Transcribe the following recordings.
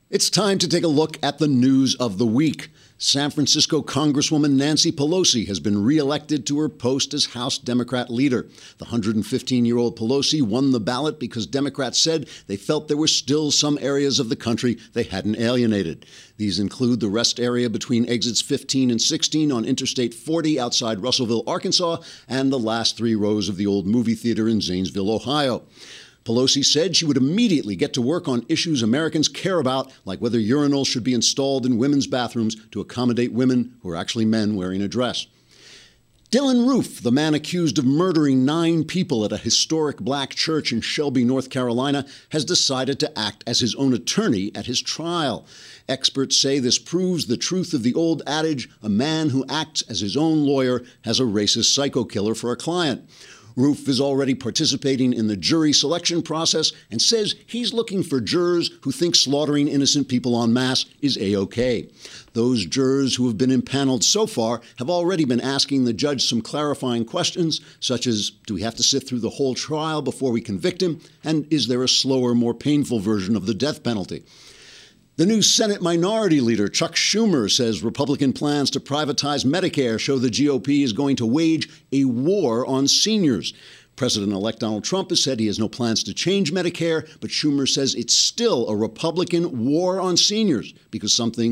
It's time to take a look at the news of the week. San Francisco Congresswoman Nancy Pelosi has been reelected to her post as House Democrat leader. The 115-year-old Pelosi won the ballot because Democrats said they felt there were still some areas of the country they hadn't alienated. These include the rest area between exits 15 and 16 on Interstate 40 outside Russellville, Arkansas, and the last 3 rows of the old movie theater in Zanesville, Ohio. Pelosi said she would immediately get to work on issues Americans care about, like whether urinals should be installed in women's bathrooms to accommodate women who are actually men wearing a dress. Dylann Roof, the man accused of murdering 9 people at a historic black church in Shelby, North Carolina, has decided to act as his own attorney at his trial. Experts say this proves the truth of the old adage, a man who acts as his own lawyer has a racist psycho killer for a client. Roof is already participating in the jury selection process and says he's looking for jurors who think slaughtering innocent people en masse is A-OK. Those jurors who have been impaneled so far have already been asking the judge some clarifying questions, such as, do we have to sit through the whole trial before we convict him? And is there a slower, more painful version of the death penalty? The new Senate Minority Leader, Chuck Schumer, says Republican plans to privatize Medicare show the GOP is going to wage a war on seniors. President-elect Donald Trump has said he has no plans to change Medicare, but Schumer says it's still a Republican war on seniors because something.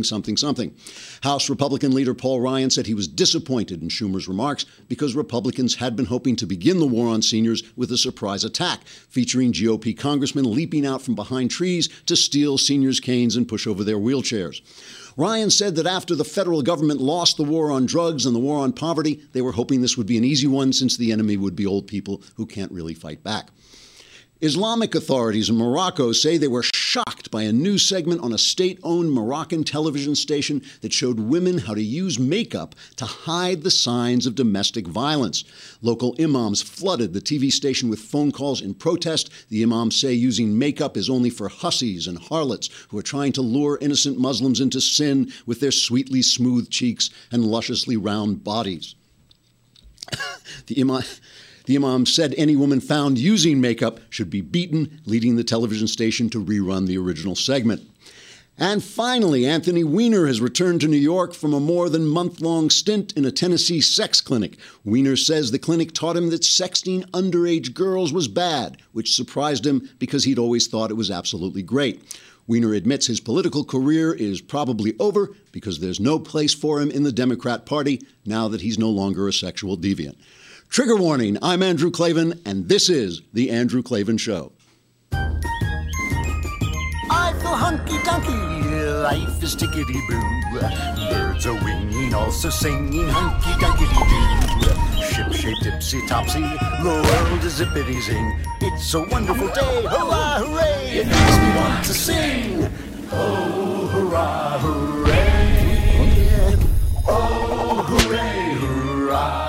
House Republican leader Paul Ryan said he was disappointed in Schumer's remarks because Republicans had been hoping to begin the war on seniors with a surprise attack, featuring GOP congressmen leaping out from behind trees to steal seniors' canes and push over their wheelchairs. Ryan said that after the federal government lost the war on drugs and the war on poverty, they were hoping this would be an easy one since the enemy would be old people who can't really fight back. Islamic authorities in Morocco say they were shocked by a news segment on a state-owned Moroccan television station that showed women how to use makeup to hide the signs of domestic violence. Local imams flooded the TV station with phone calls in protest. The imams say using makeup is only for hussies and harlots who are trying to lure innocent Muslims into sin with their sweetly smooth cheeks and lusciously round bodies. The imam said any woman found using makeup should be beaten, leading the television station to rerun the original segment. And finally, Anthony Weiner has returned to New York from a more than month-long stint in a Tennessee sex clinic. Weiner says the clinic taught him that sexting underage girls was bad, which surprised him because he'd always thought it was absolutely great. Weiner admits his political career is probably over because there's no place for him in the Democrat Party now that he's no longer a sexual deviant. Trigger warning, I'm Andrew Klavan, and this is The Andrew Klavan Show. I feel hunky-dunky, life is tickety-boo. Birds are winging, also singing hunky-dunky-doo. Ship-shaped, ipsy-topsy, the world is zippity-zing. It's a wonderful day, hurrah, hooray! It makes me want to sing. Oh, hurrah, hooray! Oh, hooray, hurrah!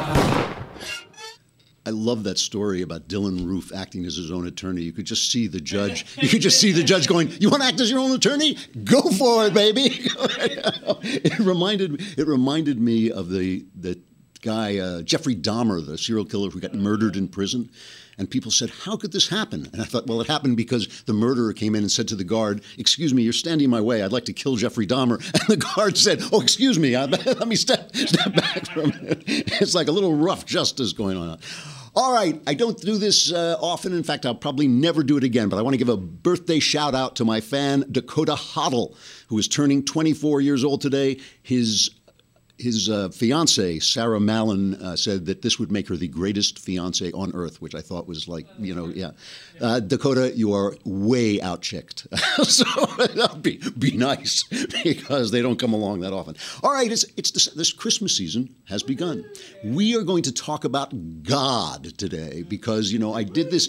I love that story about Dylann Roof acting as his own attorney. You could just see the judge. You could just see the judge going, "You want to act as your own attorney? Go for it, baby." It reminded me of the guy Jeffrey Dahmer, the serial killer who got murdered in prison. And people said, "How could this happen?" And I thought, well, it happened because the murderer came in and said to the guard, "Excuse me, you're standing in my way. I'd like to kill Jeffrey Dahmer." And the guard said, "Oh, excuse me, let me step back from it." It's like a little rough justice going on. All right, I don't do this often. In fact, I'll probably never do it again. But I want to give a birthday shout out to my fan, Dakota Hoddle, who is turning 24 years old today. His fiancée, Sarah Mallon, said that this would make her the greatest fiancée on earth, which I thought was like, yeah. Dakota, you are way out-chicked. So be nice, because they don't come along that often. All right, this Christmas season has begun. We are going to talk about God today because, I did this.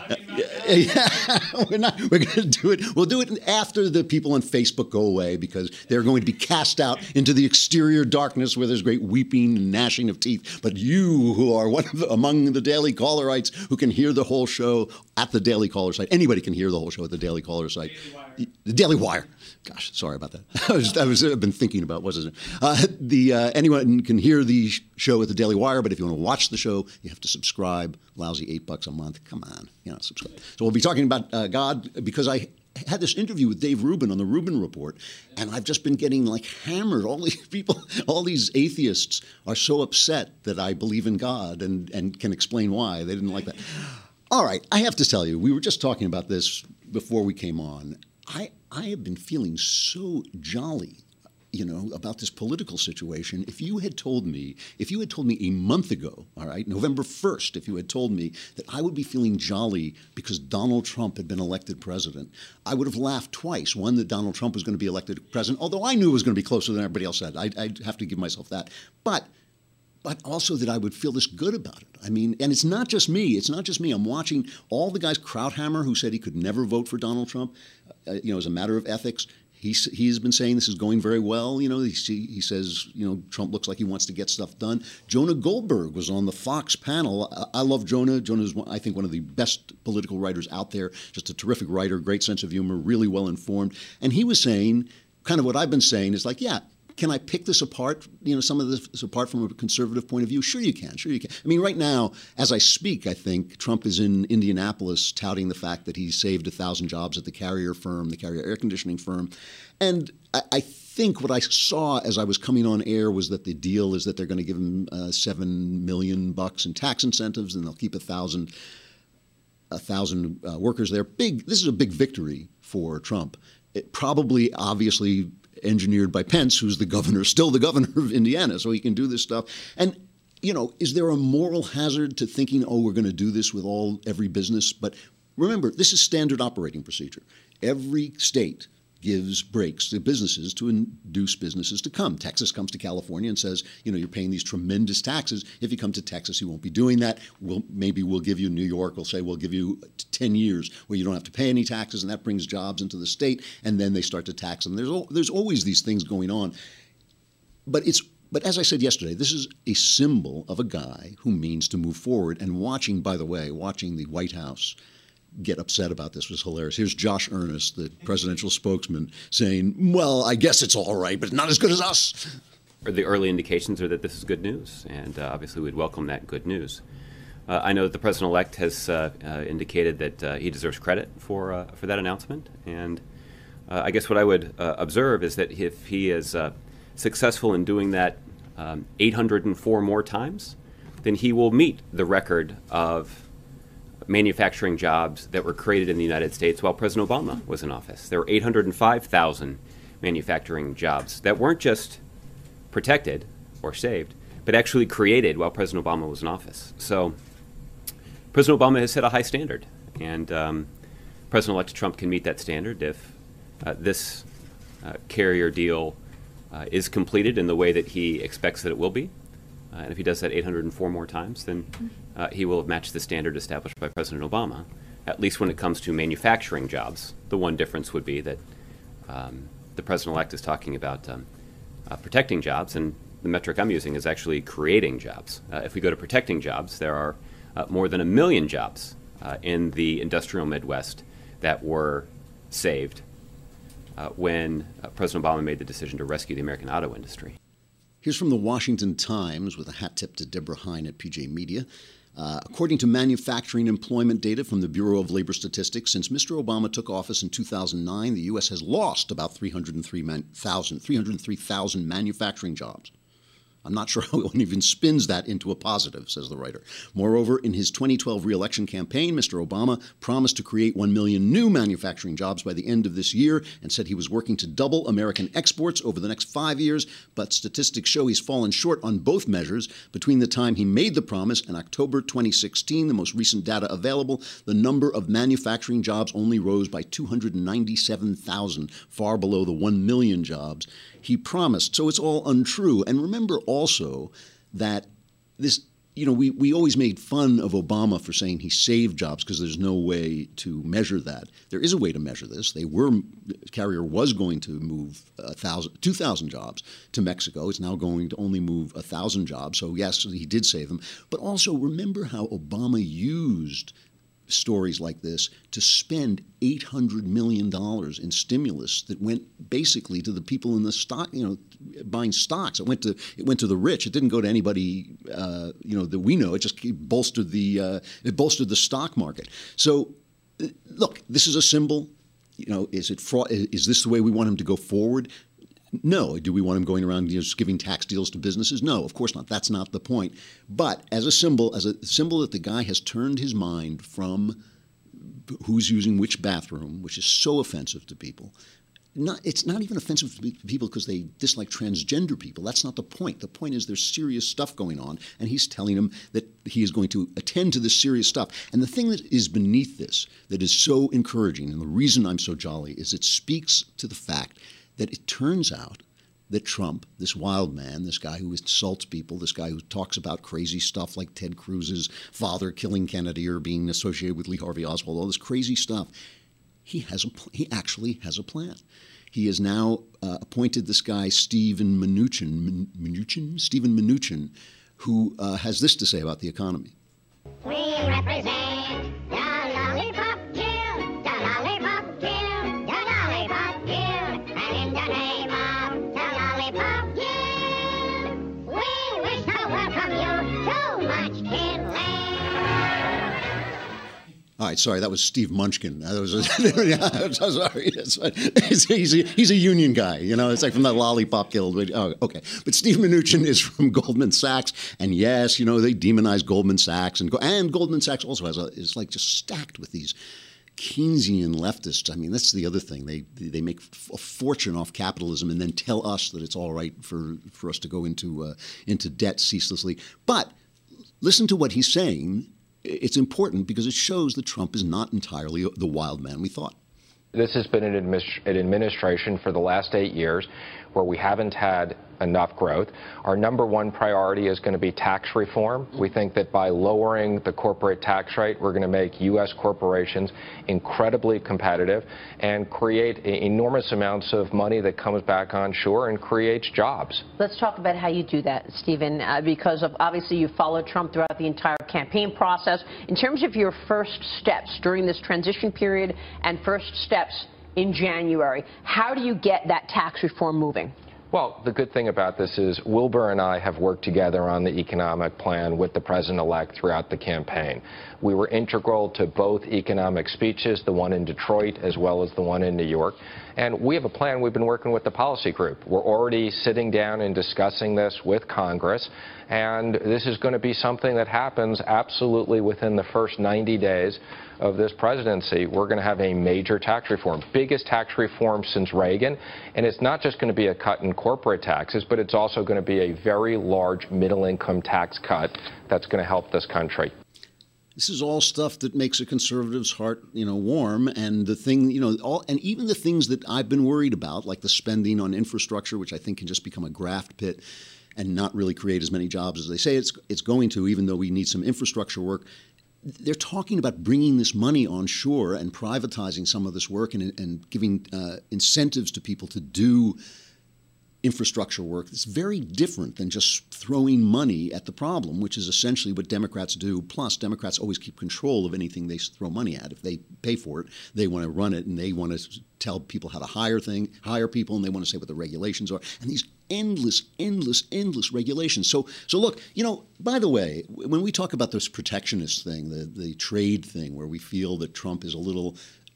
We're going to do it. We'll do it after the people on Facebook go away because they're going to be cast out into the exterior darkness where there's great weeping and gnashing of teeth. But you, who are among the Daily Callerites who can hear the whole show at the Daily Caller site. Anybody can hear the whole show at the Daily Caller site. The Daily Wire. Gosh, sorry about that. I've been thinking about what's it. Anyone can hear the show at the Daily Wire, but if you want to watch the show, you have to subscribe. Lousy $8 a month. Come on, subscribe. So we'll be talking about God because I had this interview with Dave Rubin on the Rubin Report, and I've just been getting like hammered. All these people, all these atheists are so upset that I believe in God and can explain why. They didn't like that. All right, I have to tell you, we were just talking about this before we came on. I have been feeling so jolly, about this political situation. If you had told me a month ago, all right, November 1st, if you had told me that I would be feeling jolly because Donald Trump had been elected president, I would have laughed twice. One, that Donald Trump was going to be elected president, although I knew it was going to be closer than everybody else said. I'd have to give myself that. But also that I would feel this good about it. I mean, and it's not just me. It's not just me. I'm watching all the guys, Krauthammer, who said he could never vote for Donald Trump, as a matter of ethics. He's been saying this is going very well. He says, Trump looks like he wants to get stuff done. Jonah Goldberg was on the Fox panel. I love Jonah. Jonah is, I think, one of the best political writers out there, just a terrific writer, great sense of humor, really well informed. And he was saying kind of what I've been saying is like, yeah, can I pick this apart, some of this apart from a conservative point of view? Sure you can. I mean, right now, as I speak, I think Trump is in Indianapolis touting the fact that he saved 1,000 jobs at the Carrier air conditioning firm. And I think what I saw as I was coming on air was that the deal is that they're going to give him $7 million in tax incentives, and they'll keep 1,000 workers there. This is a big victory for Trump. It probably, obviously, engineered by Pence, who's still the governor of Indiana, so he can do this stuff. And, is there a moral hazard to thinking, we're going to do this with every business? But remember, this is standard operating procedure. Every state gives breaks to businesses to induce businesses to come. Texas comes to California and says, you're paying these tremendous taxes. If you come to Texas, you won't be doing that. Maybe we'll give you, New York will say, we'll give you 10 years where you don't have to pay any taxes, and that brings jobs into the state, and then they start to tax them. There's always these things going on. But as I said yesterday, this is a symbol of a guy who means to move forward. And watching the White House get upset about this was hilarious. Here's Josh Earnest, the presidential spokesman, saying, well, I guess it's all right, but not as good as us. The early indications are that this is good news, and obviously we'd welcome that good news. I know that the president-elect has indicated that he deserves credit for that announcement, and I guess what I would observe is that if he is successful in doing that 804 more times, then he will meet the record of manufacturing jobs that were created in the United States while President Obama was in office. There were 805,000 manufacturing jobs that weren't just protected or saved, but actually created while President Obama was in office. So President Obama has set a high standard, and President-elect Trump can meet that standard if this carrier deal is completed in the way that he expects that it will be. And if he does that 804 more times, then he will have matched the standard established by President Obama, at least when it comes to manufacturing jobs. The one difference would be that the president-elect is talking about protecting jobs, and the metric I'm using is actually creating jobs. If we go to protecting jobs, there are more than 1 million jobs in the industrial Midwest that were saved when President Obama made the decision to rescue the American auto industry. Here's from the Washington Times with a hat tip to Deborah Hine at PJ Media. According to manufacturing employment data from the Bureau of Labor Statistics, since Mr. Obama took office in 2009, the U.S. has lost about 303,000 manufacturing jobs. I'm not sure how one even spins that into a positive, says the writer. Moreover, in his 2012 re-election campaign, Mr. Obama promised to create 1 million new manufacturing jobs by the end of this year and said he was working to double American exports over the next 5 years, but statistics show he's fallen short on both measures. Between the time he made the promise and October 2016, the most recent data available, the number of manufacturing jobs only rose by 297,000, far below the 1 million jobs he promised. So it's all untrue. And remember also that this, we always made fun of Obama for saying he saved jobs because there's no way to measure that. There is a way to measure this. Carrier was going to move 2,000 jobs to Mexico. It's now going to only move 1,000 jobs. So yes, he did save them. But also remember how Obama used stories like this to spend $800 million in stimulus that went basically to the people in the stock, buying stocks. It went to the rich. It didn't go to anybody, that we know. It just bolstered the stock market. So, look, this is a symbol. is it fraud? Is this the way we want him to go forward? No. Do we want him going around just giving tax deals to businesses? No, of course not. That's not the point. But as a symbol that the guy has turned his mind from who's using which bathroom, which is so offensive to people. It's not even offensive to people because they dislike transgender people. That's not the point. The point is there's serious stuff going on, and he's telling them that he is going to attend to this serious stuff. And the thing that is beneath this that is so encouraging, and the reason I'm so jolly, is it speaks to the fact that it turns out that Trump, this wild man, this guy who insults people, this guy who talks about crazy stuff like Ted Cruz's father killing Kennedy or being associated with Lee Harvey Oswald, all this crazy stuff, he actually has a plan. He has now appointed this guy, Steven Mnuchin, who has this to say about the economy. We represent the Lollipop Guild, the Lollipop Guild, the Lollipop Guild, and in the name of the Lollipop Guild, we wish to welcome you to Munchkin Land. All right, sorry, that was Steve Munchkin. That was sorry. He's a union guy, It's like from the Lollipop Guild. Oh, okay, but Steve Mnuchin is from Goldman Sachs, and yes, they demonize Goldman Sachs, and Goldman Sachs also is like just stacked with these Keynesian leftists. I mean, that's the other thing. They make a fortune off capitalism and then tell us that it's all right for us to go into debt ceaselessly. But listen to what he's saying. It's important because it shows that Trump is not entirely the wild man we thought. This has been an administration for the last 8 years where we haven't had enough growth. Our number one priority is going to be tax reform. We think that by lowering the corporate tax rate, we're going to make U.S. corporations incredibly competitive and create enormous amounts of money that comes back onshore and creates jobs. Let's talk about how you do that, Stephen, because obviously you followed Trump throughout the entire campaign process. In terms of your first steps during this transition period and first steps in January, how do you get that tax reform moving? Well, the good thing about this is Wilbur and I have worked together on the economic plan with the president-elect throughout the campaign. We were integral to both economic speeches, the one in Detroit as well as the one in New York. And we have a plan. We've been working with the policy group. We're already sitting down and discussing this with Congress. And this is going to be something that happens absolutely within the first 90 days of this presidency. We're going to have a major tax reform, biggest tax reform since Reagan. And it's not just going to be a cut in corporate taxes, but it's also going to be a very large middle-income tax cut that's going to help this country. This is all stuff that makes a conservative's heart, warm. And the thing, and even the things that I've been worried about, like the spending on infrastructure, which I think can just become a graft pit and not really create as many jobs as they say it's going to, even though we need some infrastructure work. They're talking about bringing this money onshore and privatizing some of this work and giving incentives to people to do infrastructure work. It's very different than just throwing money at the problem, which is essentially what Democrats do. Plus, Democrats always keep control of anything they throw money at. If they pay for it, they want to run it, and they want to tell people how to hire people, and they want to say what the regulations are. And these endless regulations. So look, by the way, when we talk about this protectionist thing, the trade thing, where we feel that Trump is a little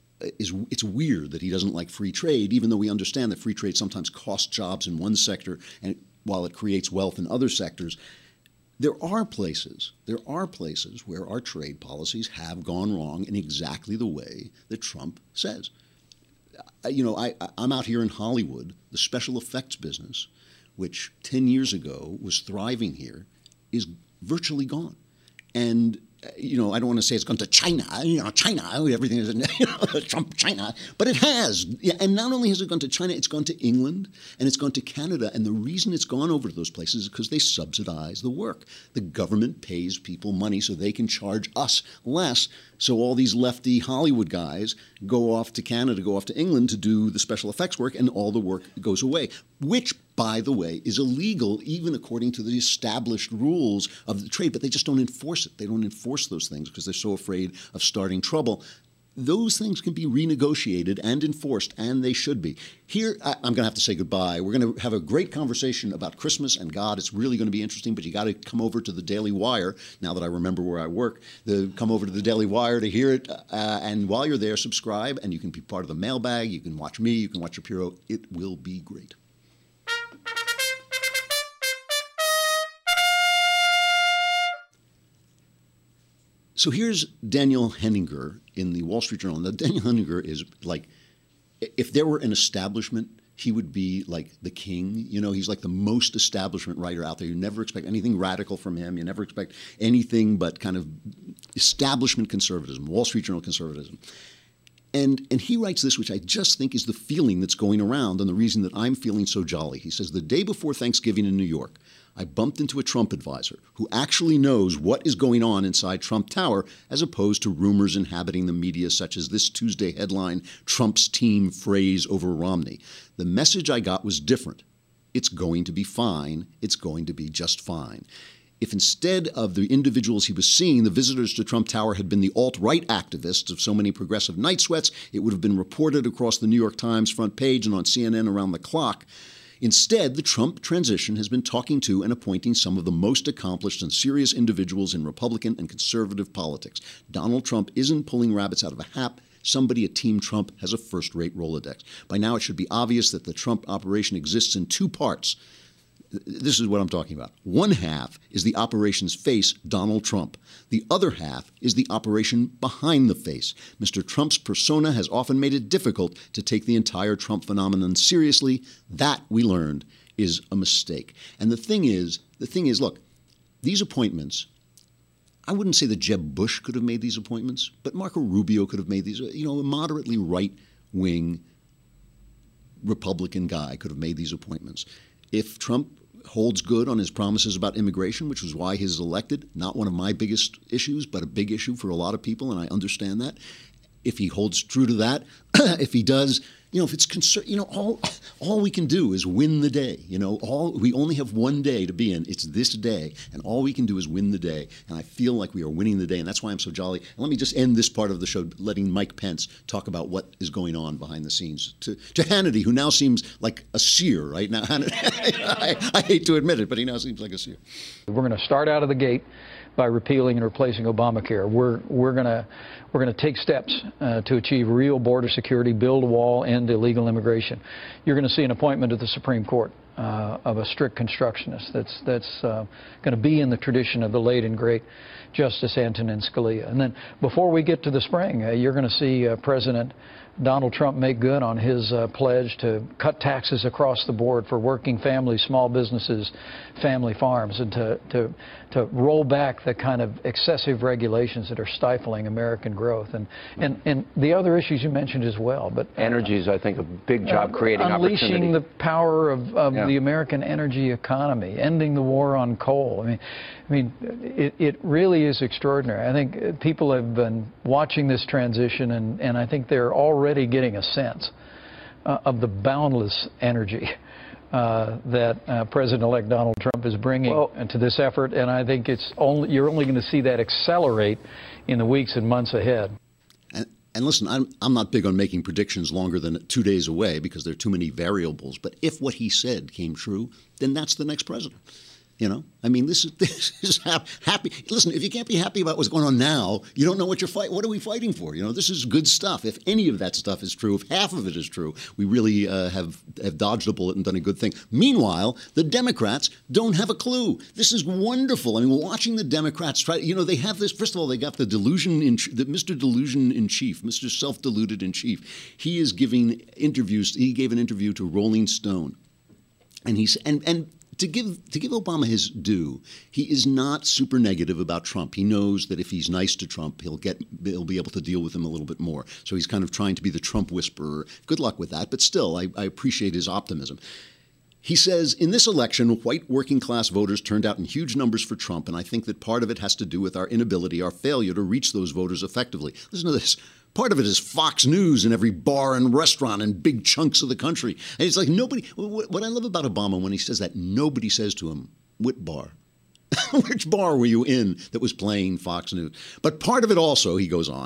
it's weird that he doesn't like free trade, even though we understand that free trade sometimes costs jobs in one sector and while it creates wealth in other sectors. There are places where our trade policies have gone wrong in exactly the way that Trump says. I'm out here in Hollywood. The special effects business, which 10 years ago was thriving here, is virtually gone. And I don't want to say it's gone to China, China, everything is, Trump, China, but it has. And not only has it gone to China, it's gone to England and it's gone to Canada. And the reason it's gone over to those places is because they subsidize the work. The government pays people money so they can charge us less. So all these lefty Hollywood guys go off to Canada, go off to England to do the special effects work, and all the work goes away, which, by the way, is illegal even according to the established rules of the trade, but they just don't enforce it. They don't enforce those things because they're so afraid of starting trouble. those things can be renegotiated and enforced, and they should be. Here, I'm going to have to say goodbye. We're going to have a great conversation about Christmas and God. It's really going to be interesting, but you got to come over to the Daily Wire, now that I remember where I work, come over to the Daily Wire to hear it, and while you're there, subscribe, and you can be part of the mailbag. You can watch me. You can watch Shapiro. It will be great. So here's Daniel Henninger in the Wall Street Journal. Now, Daniel Henninger is like, if there were an establishment, he would be like the king. You know, he's like the most establishment writer out there. You never expect anything radical from him. You never expect anything but kind of establishment conservatism, Wall Street Journal conservatism. And he writes this, which I just think is the feeling that's going around and the reason that I'm feeling so jolly. He says, the day before Thanksgiving in New York, I bumped into a Trump advisor who actually knows what is going on inside Trump Tower as opposed to rumors inhabiting the media such as this Tuesday headline, Trump's team phrase over Romney. The message I got was different. It's going to be fine. It's going to be just fine. If instead of the individuals he was seeing, the visitors to Trump Tower had been the alt-right activists of so many progressive night sweats, it would have been reported across the New York Times front page and on CNN around the clock. Instead, the Trump transition has been talking to and appointing some of the most accomplished and serious individuals in Republican and conservative politics. Donald Trump isn't pulling rabbits out of a hat. Somebody at Team Trump has a first-rate Rolodex. By now, it should be obvious that the Trump operation exists in two parts. This is what I'm talking about. One half is the operation's face, Donald Trump. The other half is the operation behind the face. Mr. Trump's persona has often made it difficult to take the entire Trump phenomenon seriously. That, we learned, is a mistake. And the thing is, look, these appointments, I wouldn't say that Jeb Bush could have made these appointments, but Marco Rubio could have made these. You know, a moderately right-wing Republican guy could have made these appointments. If Trump holds good on his promises about immigration, which was why he's elected, not one of my biggest issues, but a big issue for a lot of people, and I understand that. If he holds true to that, if he does, you know, if it's all we can do is win the day. You know, we only have one day to be in. It's this day, and all we can do is win the day. And I feel like we are winning the day, and that's why I'm so jolly. And let me just end this part of the show letting Mike Pence talk about what is going on behind the scenes to Hannity, who now seems like a seer, right now. Hannity, I hate to admit it, but he now seems like a seer. We're going to start out of the gate by repealing and replacing Obamacare. We're going to take steps to achieve real border security, build a wall, end illegal immigration. You're going to see an appointment at the Supreme Court of a strict constructionist that's going to be in the tradition of the late and great Justice Antonin Scalia. And then before we get to the spring, you're going to see President Donald Trump make good on his pledge to cut taxes across the board for working families, small businesses, family farms, and to roll back the kind of excessive regulations that are stifling American growth. And the other issues you mentioned as well. But energy is, I think, a big job creating unleashing opportunity. the power of the American energy economy, ending the war on coal. I mean, it really is extraordinary. I think people have been watching this transition, and I think they're already getting a sense of the boundless energy that President-elect Donald Trump is bringing to this effort, and I think you're only going to see that accelerate in the weeks and months ahead. And listen, I'm not big on making predictions longer than 2 days away because there are too many variables. But if what he said came true, then that's the next president. You know, I mean, this is happy. Listen, if you can't be happy about what's going on now, you don't know what you're fighting. What are we fighting for? You know, this is good stuff. If any of that stuff is true, if half of it is true, we really have dodged a bullet and done a good thing. Meanwhile, the Democrats don't have a clue. This is wonderful. I mean, watching the Democrats try. You know, they have this. First of all, they got the Mr. Delusion in Chief, Mr. Self-Deluded in Chief. He is giving interviews. He gave an interview to Rolling Stone, and he's and. To give Obama his due, he is not super negative about Trump. He knows that if he's nice to Trump, he'll be able to deal with him a little bit more. So he's kind of trying to be the Trump whisperer. Good luck with that, but still, I appreciate his optimism. He says, in this election, white working-class voters turned out in huge numbers for Trump, and I think that part of it has to do with our inability, our failure to reach those voters effectively. Listen to this. Part of it is Fox News in every bar and restaurant in big chunks of the country. And it's like nobody, what I love about Obama when he says that, nobody says to him, what bar? Which bar were you in that was playing Fox News? But part of it also, he goes on,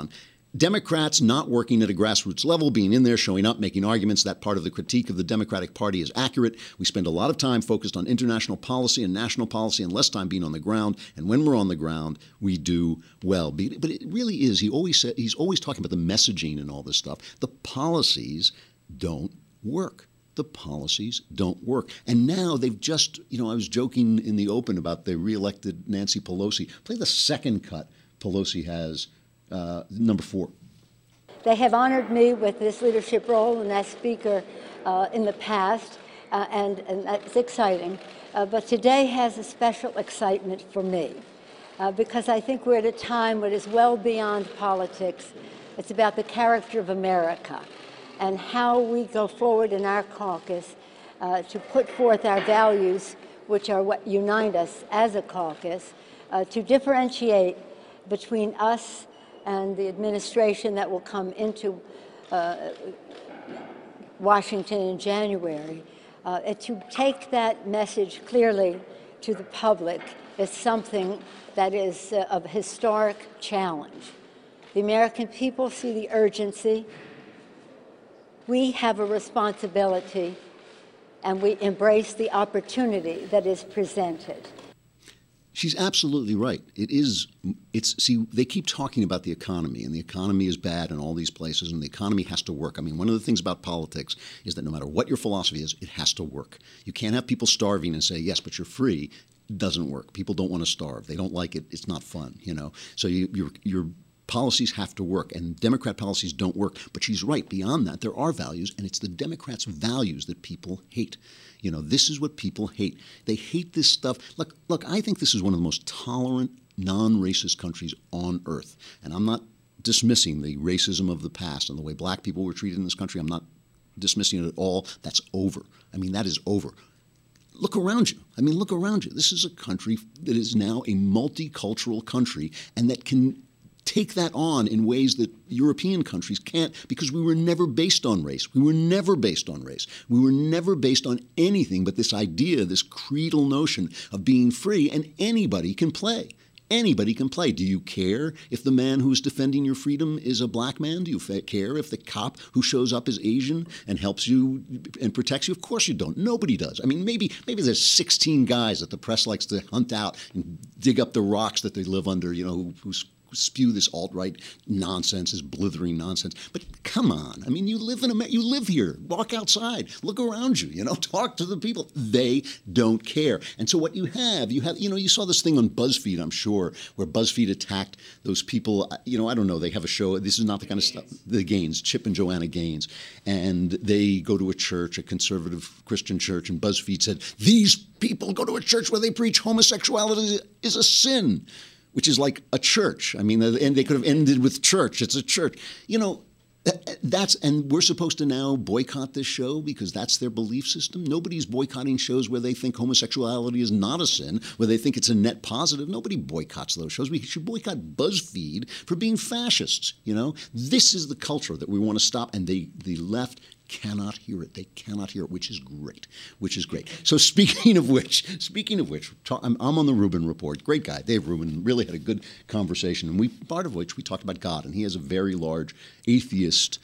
Democrats not working at a grassroots level, being in there, showing up, making arguments, that part of the critique of the Democratic Party is accurate. We spend a lot of time focused on international policy and national policy and less time being on the ground. And when we're on the ground, we do well. But it really is. He's always talking about the messaging and all this stuff. The policies don't work. The policies don't work. And now they've just, I was joking in the open about the reelected Nancy Pelosi. Play the second cut Pelosi has. Number 4. They have honored me with this leadership role and as Speaker in the past, and that's exciting. But today has a special excitement for me because I think we're at a time that is well beyond politics. It's about the character of America and how we go forward in our caucus to put forth our values, which are what unite us as a caucus, to differentiate between us and the administration that will come into Washington in January, to take that message clearly to the public is something that is of historic challenge. The American people see the urgency. We have a responsibility, and we embrace the opportunity that is presented. She's absolutely right. See, they keep talking about the economy, and the economy is bad in all these places, and the economy has to work. I mean, one of the things about politics is that no matter what your philosophy is, it has to work. You can't have people starving and say, yes, but you're free. It doesn't work. People don't want to starve. They don't like it. It's not fun, So your policies have to work, and Democrat policies don't work. But she's right. Beyond that, there are values, and it's the Democrats' values that people hate. This is what people hate. They hate this stuff. Look, I think this is one of the most tolerant, non-racist countries on earth. And I'm not dismissing the racism of the past and the way black people were treated in this country. I'm not dismissing it at all. That's over. I mean, that is over. Look around you. Look around you. This is a country that is now a multicultural country and that can take that on in ways that European countries can't, because we were never based on race. We were never based on race. We were never based on anything but this idea, this creedal notion of being free, and anybody can play. Anybody can play. Do you care if the man who's defending your freedom is a black man? Do you care if the cop who shows up is Asian and helps you and protects you? Of course you don't. Nobody does. Maybe there's 16 guys that the press likes to hunt out and dig up the rocks that they live under, who spew this alt-right nonsense, this blithering nonsense. But come on. You live here. Walk outside. Look around you, talk to the people. They don't care. And so what you saw this thing on BuzzFeed, I'm sure, where BuzzFeed attacked those people. I don't know. They have a show. This is not the kind of stuff. The Gaines, Chip and Joanna Gaines. And they go to a church, a conservative Christian church, and BuzzFeed said, these people go to a church where they preach homosexuality is a sin, which is like a church. And they could have ended with church. It's a church. And we're supposed to now boycott this show because that's their belief system. Nobody's boycotting shows where they think homosexuality is not a sin, where they think it's a net positive. Nobody boycotts those shows. We should boycott BuzzFeed for being fascists. This is the culture that we want to stop, and the left cannot hear it. They cannot hear it, which is great. So speaking of which, I'm on the Rubin Report. Great guy, Dave Rubin. Really had a good conversation, and part of which we talked about God, and he has a very large atheist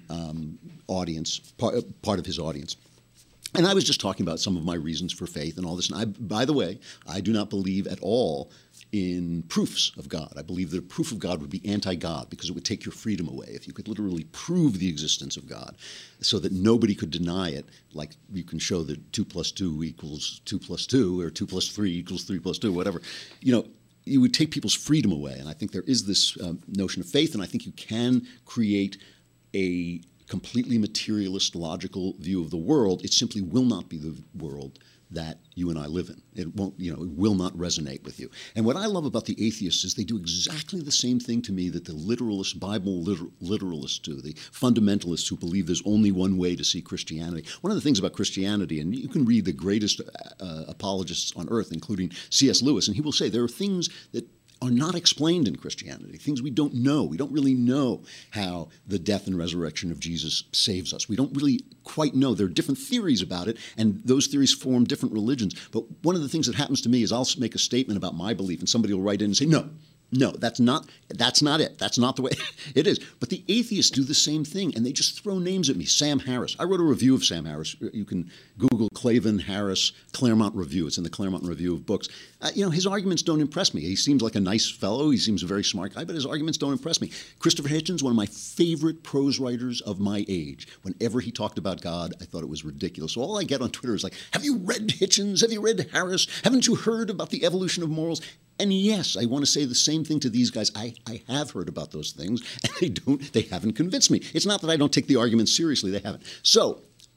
audience, part of his audience. And I was just talking about some of my reasons for faith and all this. And by the way, I do not believe at all in proofs of God. I believe that a proof of God would be anti-God because it would take your freedom away. If you could literally prove the existence of God so that nobody could deny it, like you can show that 2 + 2 equals 2 + 2 or 2 + 3 equals 3 + 2, whatever, you would take people's freedom away. And I think there is this notion of faith, and I think you can create a completely materialist, logical view of the world. It simply will not be the world that you and I live in. It won't, it will not resonate with you. And what I love about the atheists is they do exactly the same thing to me that the literalists, Bible literalists do, the fundamentalists who believe there's only one way to see Christianity. One of the things about Christianity, and you can read the greatest apologists on earth, including C.S. Lewis, and he will say there are things that are not explained in Christianity, things we don't know. We don't really know how the death and resurrection of Jesus saves us. We don't really quite know. There are different theories about it, and those theories form different religions. But one of the things that happens to me is I'll make a statement about my belief, and somebody will write in and say, no, No, that's not it. That's not the way it is. But the atheists do the same thing, and they just throw names at me. Sam Harris. I wrote a review of Sam Harris. You can Google Clavin Harris Claremont Review. It's in the Claremont Review of Books. His arguments don't impress me. He seems like a nice fellow. He seems a very smart guy, but his arguments don't impress me. Christopher Hitchens, one of my favorite prose writers of my age. Whenever he talked about God, I thought it was ridiculous. So all I get on Twitter is like, have you read Hitchens? Have you read Harris? Haven't you heard about the evolution of morals? And yes, I want to say the same thing to these guys. I have heard about those things, and they haven't convinced me. It's not that I don't take the argument seriously, they haven't. So,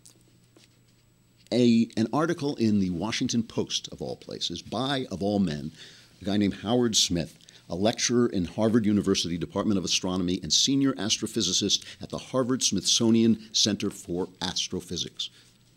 an article in the Washington Post, of all places, by, of all men, a guy named Howard Smith, a lecturer in Harvard University Department of Astronomy and senior astrophysicist at the Harvard-Smithsonian Center for Astrophysics.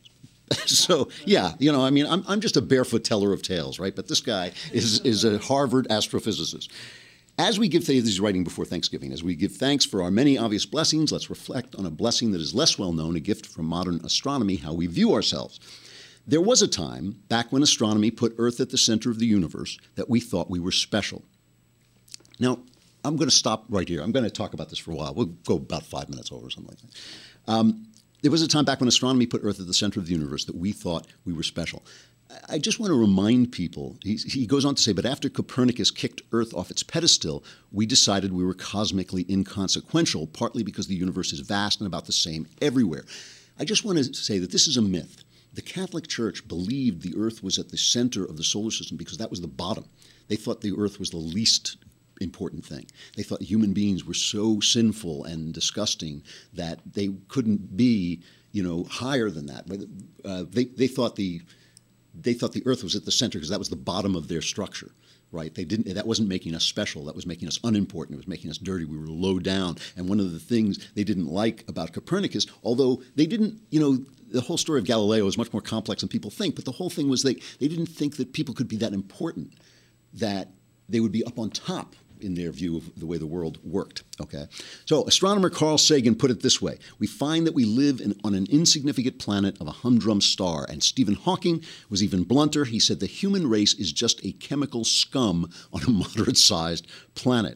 So, yeah, I'm just a barefoot teller of tales, right? But this guy is a Harvard astrophysicist. As we give thanks, this is writing before Thanksgiving, as we give thanks for our many obvious blessings, let's reflect on a blessing that is less well known, a gift from modern astronomy, how we view ourselves. There was a time, back when astronomy put Earth at the center of the universe, that we thought we were special. Now, I'm going to stop right here. I'm going to talk about this for a while. We'll go about 5 minutes over or something like that. There was a time back when astronomy put Earth at the center of the universe that we thought we were special. I just want to remind people, he goes on to say, but after Copernicus kicked Earth off its pedestal, we decided we were cosmically inconsequential, partly because the universe is vast and about the same everywhere. I just want to say that this is a myth. The Catholic Church believed the Earth was at the center of the solar system because that was the bottom. They thought the Earth was the least important thing. They thought human beings were so sinful and disgusting that they couldn't be, higher than that. They thought the Earth was at the center because that was the bottom of their structure, right? That wasn't making us special. That was making us unimportant. It was making us dirty. We were low down. And one of the things they didn't like about Copernicus, although they didn't, the whole story of Galileo is much more complex than people think, but the whole thing was they didn't think that people could be that important, that they would be up on top in their view of the way the world worked. Okay, so astronomer Carl Sagan put it this way: we find that we live on an insignificant planet of a humdrum star. And Stephen Hawking was even blunter. He said the human race is just a chemical scum on a moderate-sized planet.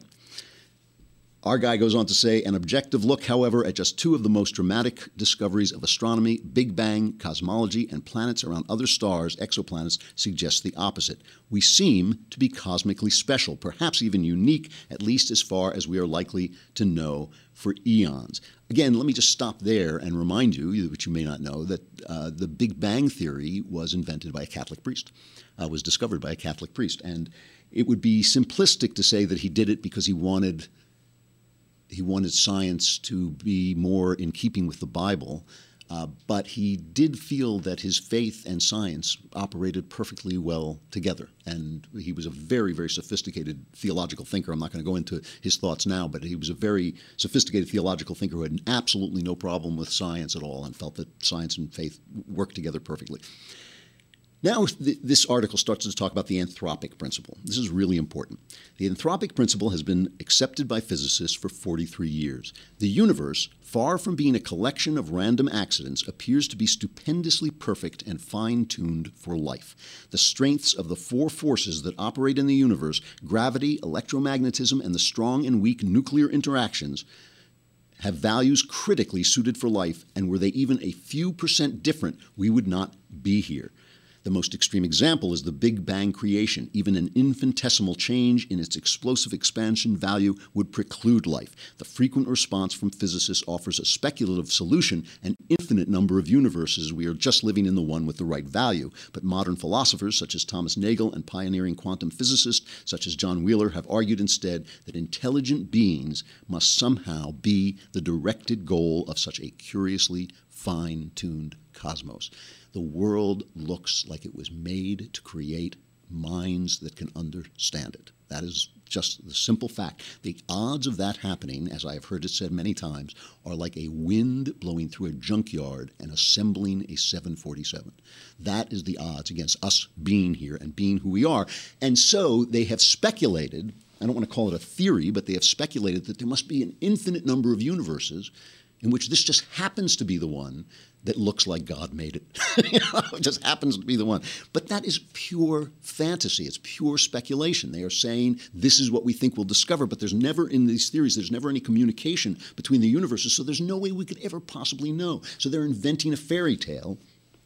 Our guy goes on to say, an objective look, however, at just two of the most dramatic discoveries of astronomy, Big Bang, cosmology, and planets around other stars, exoplanets, suggests the opposite. We seem to be cosmically special, perhaps even unique, at least as far as we are likely to know for eons. Again, let me just stop there and remind you, which you may not know, that the Big Bang theory was invented by a Catholic priest, was discovered by a Catholic priest. And it would be simplistic to say that he did it because he wanted science to be more in keeping with the Bible, but he did feel that his faith and science operated perfectly well together. And he was a very, very sophisticated theological thinker. I'm not going to go into his thoughts now, but he was a very sophisticated theological thinker who had absolutely no problem with science at all and felt that science and faith worked together perfectly. Now, this article starts to talk about the anthropic principle. This is really important. The anthropic principle has been accepted by physicists for 43 years. The universe, far from being a collection of random accidents, appears to be stupendously perfect and fine-tuned for life. The strengths of the four forces that operate in the universe, gravity, electromagnetism, and the strong and weak nuclear interactions, have values critically suited for life, and were they even a few % different, we would not be here. The most extreme example is the Big Bang creation. Even an infinitesimal change in its explosive expansion value would preclude life. The frequent response from physicists offers a speculative solution, an infinite number of universes. We are just living in the one with the right value. But modern philosophers such as Thomas Nagel and pioneering quantum physicists such as John Wheeler have argued instead that intelligent beings must somehow be the directed goal of such a curiously fine-tuned cosmos. The world looks like it was made to create minds that can understand it. That is just the simple fact. The odds of that happening, as I have heard it said many times, are like a wind blowing through a junkyard and assembling a 747. That is the odds against us being here and being who we are. And so they have speculated, I don't want to call it a theory, but they have speculated that there must be an infinite number of universes in which this just happens to be the one that looks like God made it. It just happens to be the one. But that is pure fantasy. It's pure speculation. They are saying this is what we think we'll discover, but there's never, in these theories, there's never any communication between the universes, so there's no way we could ever possibly know. So they're inventing a fairy tale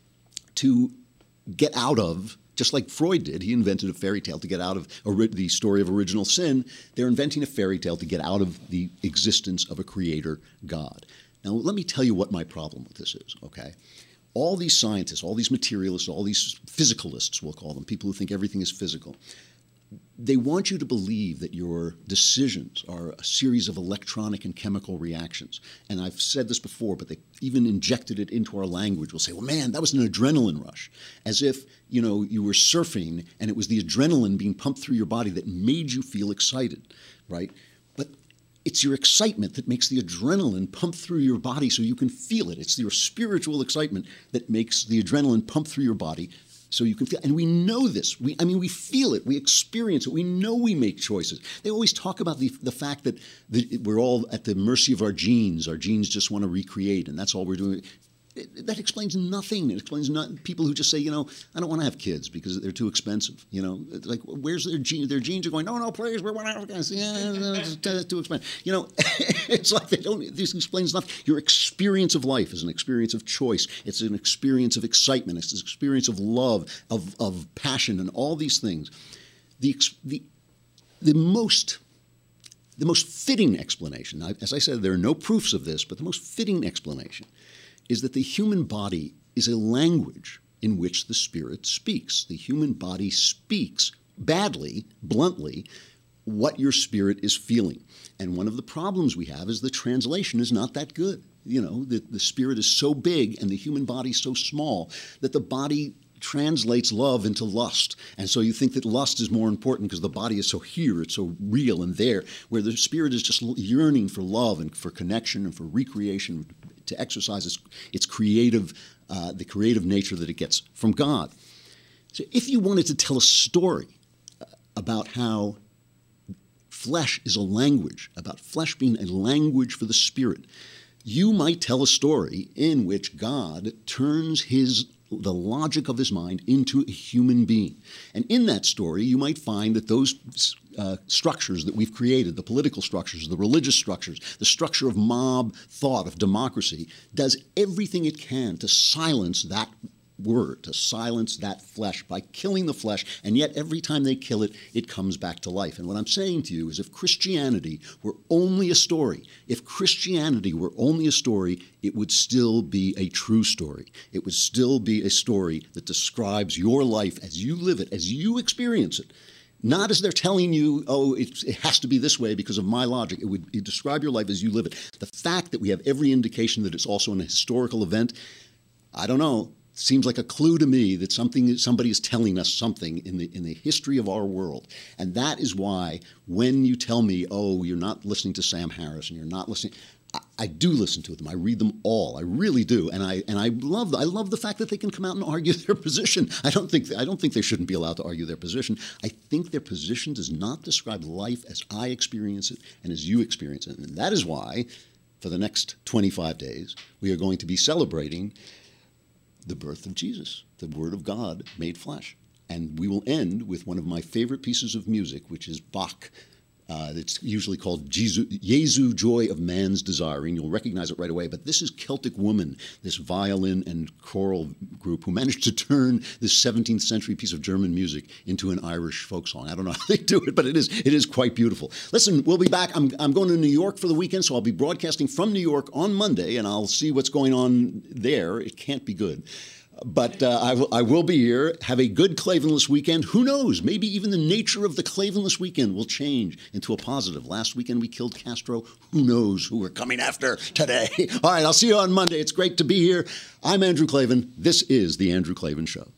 to get out of, just like Freud did. He invented a fairy tale to get out of the story of original sin. They're inventing a fairy tale to get out of the existence of a creator God. Now, let me tell you what my problem with this is, okay? All these scientists, all these materialists, all these physicalists, we'll call them, people who think everything is physical, they want you to believe that your decisions are a series of electronic and chemical reactions. And I've said this before, but they even injected it into our language. We'll say, well, man, that was an adrenaline rush. As if, you know, you were surfing and it was the adrenaline being pumped through your body that made you feel excited, right? But it's your excitement that makes the adrenaline pump through your body so you can feel it. It's your spiritual excitement that makes the adrenaline pump through your body so you can feel it. And we know this. We feel it. We experience it. We know we make choices. They always talk about the fact that we're all at the mercy of our genes. Our genes just want to recreate, and that's all we're doing. That explains nothing. It explains not people who just say, you know, I don't want to have kids because they're too expensive. You know, it's like, where's their genes? Their genes are going, no, please, we want to have kids. Yeah, it's too expensive. You know, it's like they don't. This explains nothing. Your experience of life is an experience of choice. It's an experience of excitement. It's an experience of love, of passion, and all these things. The most fitting explanation. As I said, there are no proofs of this, but the most fitting explanation is that the human body is a language in which the spirit speaks. The human body speaks badly, bluntly, what your spirit is feeling. And one of the problems we have is the translation is not that good. You know, the spirit is so big and the human body so small that the body translates love into lust. And so you think that lust is more important because the body is so here, it's so real and there, where the spirit is just yearning for love and for connection and for recreation, to exercise its creative, the creative nature that it gets from God. So if you wanted to tell a story about how flesh is a language, about flesh being a language for the spirit, you might tell a story in which God turns the logic of his mind into a human being. And in that story, you might find that those structures that we've created, the political structures, the religious structures, the structure of mob thought, of democracy, does everything it can to silence that word, to silence that flesh by killing the flesh, and yet every time they kill it, it comes back to life. And what I'm saying to you is if Christianity were only a story, it would still be a true story. It would still be a story that describes your life as you live it, as you experience it. Not as they're telling you, oh, it has to be this way because of my logic. It would describe your life as you live it. The fact that we have every indication that it's also an historical event, I don't know, seems like a clue to me that somebody is telling us something in the history of our world. And that is why when you tell me, oh, you're not listening to Sam Harris and you're not listening, I do listen to them. I read them all. I really do. And I love the fact that they can come out and argue their position. I don't think they shouldn't be allowed to argue their position. I think their position does not describe life as I experience it and as you experience it. And that is why for the next 25 days we are going to be celebrating the birth of Jesus, the Word of God made flesh. And we will end with one of my favorite pieces of music, which is Bach. It's usually called Jesu, Joy of Man's Desiring. You'll recognize it right away. But this is Celtic Woman, this violin and choral group who managed to turn this 17th century piece of German music into an Irish folk song. I don't know how they do it, but it is quite beautiful. Listen, we'll be back. I'm going to New York for the weekend, so I'll be broadcasting from New York on Monday, and I'll see what's going on there. It can't be good. But I will be here. Have a good Klavanless weekend. Who knows? Maybe even the nature of the Klavanless weekend will change into a positive. Last weekend we killed Castro. Who knows who we're coming after today? All right, I'll see you on Monday. It's great to be here. I'm Andrew Klavan. This is The Andrew Klavan Show.